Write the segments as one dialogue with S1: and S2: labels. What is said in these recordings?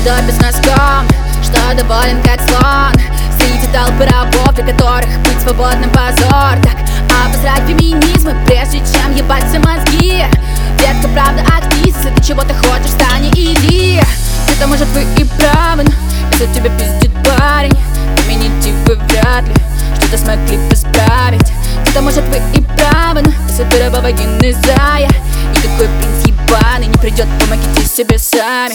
S1: идет без носком, что доволен как слон среди толпы рабов, для которых быть свободным позор. Так обосрать феминизм, прежде чем ебать все мозги. Детка, правда, актриса, если ты чего-то хочешь, встань и иди. Где-то, может, вы и правы, но если тебя пиздит парень, феминитивы вряд ли что-то смогли бы исправить. Где-то, может, вы и правы, но если ты раба вагины зая, никакой принц ебаный не придет, помогите себе сами.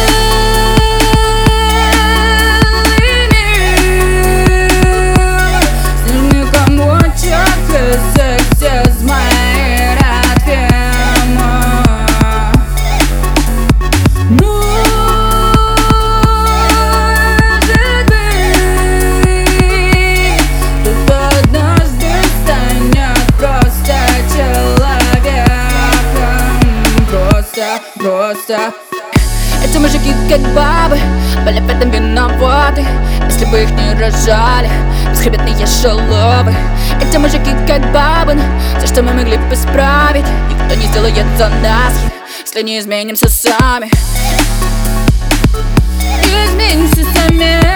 S1: Просто эти мужики как бабы, были в этом виноваты, если бы их не рожали бесхребетные шаловы. Эти мужики как бабы, но все, что мы могли бы исправить, никто не сделает за нас, если не изменимся сами. Изменимся сами.